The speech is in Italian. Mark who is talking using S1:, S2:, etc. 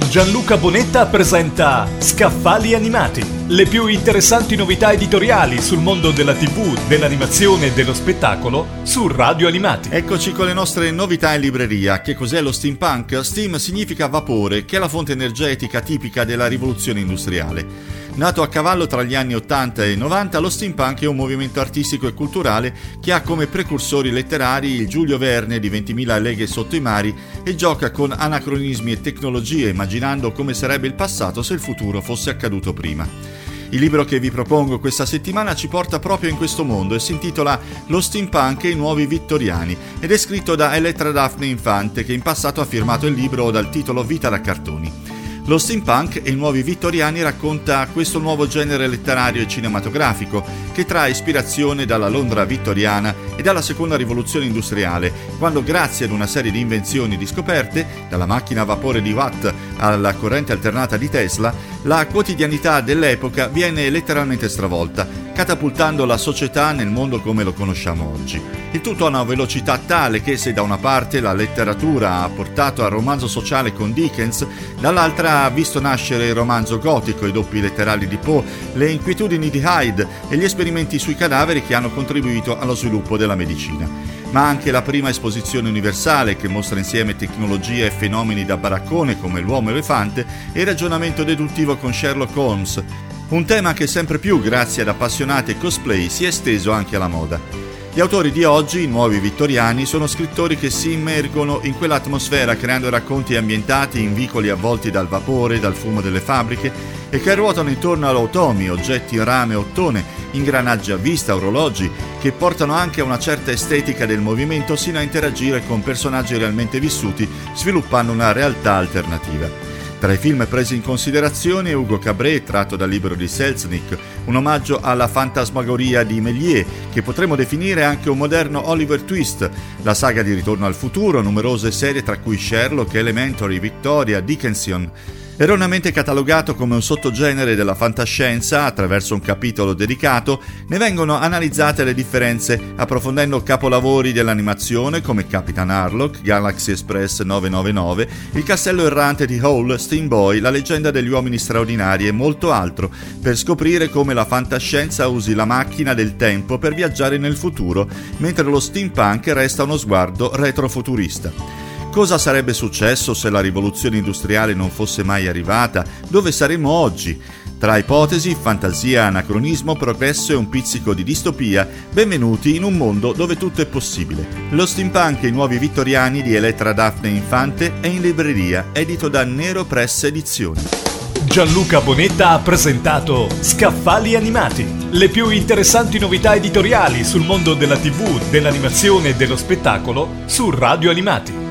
S1: Gianluca Bonetta presenta Scaffali Animati, le più interessanti novità editoriali sul mondo della TV, dell'animazione e dello spettacolo su Radio Animati.
S2: Eccoci con le nostre novità in libreria. Che cos'è lo steampunk? Steam significa vapore, che è la fonte energetica tipica della rivoluzione industriale. Nato a cavallo tra gli anni 80 e 90, lo steampunk è un movimento artistico e culturale che ha come precursori letterari il Giulio Verne di 20.000 leghe sotto i mari e gioca con anacronismi e tecnologie, immaginando come sarebbe il passato se il futuro fosse accaduto prima. Il libro che vi propongo questa settimana ci porta proprio in questo mondo e si intitola Lo steampunk e i nuovi vittoriani ed è scritto da Elettra Daphne Infante, che in passato ha firmato il libro dal titolo Vita da cartoni. Lo steampunk e i nuovi vittoriani racconta questo nuovo genere letterario e cinematografico che trae ispirazione dalla Londra vittoriana e dalla seconda rivoluzione industriale, quando grazie ad una serie di invenzioni e di scoperte, dalla macchina a vapore di Watt alla corrente alternata di Tesla, la quotidianità dell'epoca viene letteralmente stravolta, catapultando la società nel mondo come lo conosciamo oggi. Il tutto a una velocità tale che se da una parte la letteratura ha portato al romanzo sociale con Dickens, dall'altra ha visto nascere il romanzo gotico, i doppi letterali di Poe, le inquietudini di Hyde e gli esperimenti sui cadaveri che hanno contribuito allo sviluppo della medicina. Ma anche la prima esposizione universale che mostra insieme tecnologia e fenomeni da baraccone come l'uomo elefante e il ragionamento deduttivo con Sherlock Holmes, un tema che sempre più, grazie ad appassionati cosplay, si è esteso anche alla moda. Gli autori di oggi, i nuovi vittoriani, sono scrittori che si immergono in quell'atmosfera creando racconti ambientati in vicoli avvolti dal vapore, dal fumo delle fabbriche e che ruotano intorno a automi, oggetti in rame e ottone, ingranaggi a vista, orologi, che portano anche a una certa estetica del movimento sino a interagire con personaggi realmente vissuti, sviluppando una realtà alternativa. Tra i film presi in considerazione Ugo Cabret, tratto dal libro di Selznick, un omaggio alla fantasmagoria di Méliès, che potremmo definire anche un moderno Oliver Twist, la saga di Ritorno al futuro, numerose serie tra cui Sherlock, Elementary, Victoria, Dickensian. Erroneamente catalogato come un sottogenere della fantascienza, attraverso un capitolo dedicato, ne vengono analizzate le differenze, approfondendo capolavori dell'animazione come Capitan Harlock, Galaxy Express 999, Il castello errante di Hall, Steam Boy, La leggenda degli uomini straordinari e molto altro, per scoprire come la fantascienza usi la macchina del tempo per viaggiare nel futuro, mentre lo steampunk resta uno sguardo retrofuturista. Cosa sarebbe successo se la rivoluzione industriale non fosse mai arrivata? Dove saremmo oggi? Tra ipotesi, fantasia, anacronismo, progresso e un pizzico di distopia, benvenuti in un mondo dove tutto è possibile. Lo steampunk e i nuovi vittoriani di Elettra Daphne Infante è in libreria, edito da Nero Press Edizioni.
S1: Gianluca Bonetta ha presentato Scaffali Animati, le più interessanti novità editoriali sul mondo della TV, dell'animazione e dello spettacolo su Radio Animati.